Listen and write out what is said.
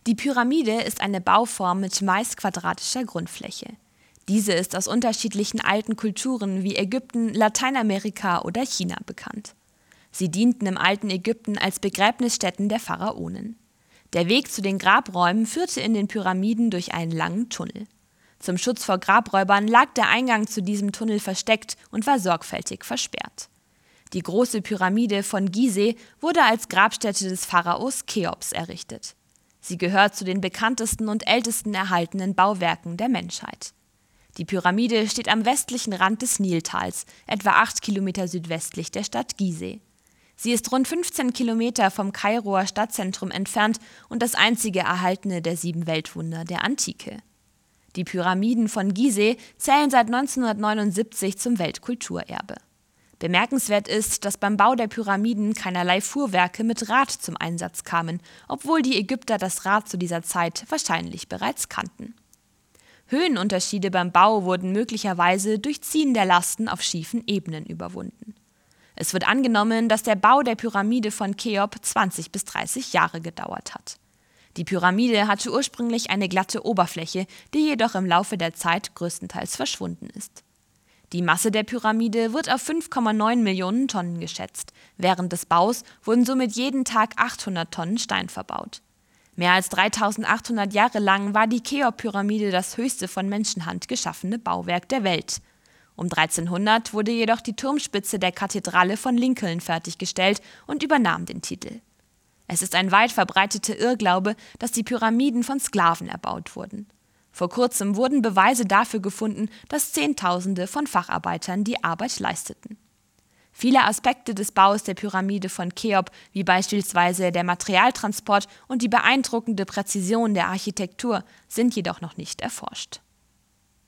Die Pyramide ist eine Bauform mit meist quadratischer Grundfläche. Diese ist aus unterschiedlichen alten Kulturen wie Ägypten, Lateinamerika oder China bekannt. Sie dienten im alten Ägypten als Begräbnisstätten der Pharaonen. Der Weg zu den Grabräumen führte in den Pyramiden durch einen langen Tunnel. Zum Schutz vor Grabräubern lag der Eingang zu diesem Tunnel versteckt und war sorgfältig versperrt. Die große Pyramide von Gizeh wurde als Grabstätte des Pharaos Cheops errichtet. Sie gehört zu den bekanntesten und ältesten erhaltenen Bauwerken der Menschheit. Die Pyramide steht am westlichen Rand des Niltals, etwa 8 Kilometer südwestlich der Stadt Gizeh. Sie ist rund 15 Kilometer vom Kairoer Stadtzentrum entfernt und das einzige erhaltene der 7 Weltwunder der Antike. Die Pyramiden von Gizeh zählen seit 1979 zum Weltkulturerbe. Bemerkenswert ist, dass beim Bau der Pyramiden keinerlei Fuhrwerke mit Rad zum Einsatz kamen, obwohl die Ägypter das Rad zu dieser Zeit wahrscheinlich bereits kannten. Höhenunterschiede beim Bau wurden möglicherweise durch Ziehen der Lasten auf schiefen Ebenen überwunden. Es wird angenommen, dass der Bau der Pyramide von Cheops 20 bis 30 Jahre gedauert hat. Die Pyramide hatte ursprünglich eine glatte Oberfläche, die jedoch im Laufe der Zeit größtenteils verschwunden ist. Die Masse der Pyramide wird auf 5,9 Millionen Tonnen geschätzt. Während des Baus wurden somit jeden Tag 800 Tonnen Stein verbaut. Mehr als 3800 Jahre lang war die Cheops-Pyramide das höchste von Menschenhand geschaffene Bauwerk der Welt. Um 1300 wurde jedoch die Turmspitze der Kathedrale von Lincoln fertiggestellt und übernahm den Titel. Es ist ein weit verbreiteter Irrglaube, dass die Pyramiden von Sklaven erbaut wurden. Vor kurzem wurden Beweise dafür gefunden, dass Zehntausende von Facharbeitern die Arbeit leisteten. Viele Aspekte des Baus der Pyramide von Cheops, wie beispielsweise der Materialtransport und die beeindruckende Präzision der Architektur, sind jedoch noch nicht erforscht.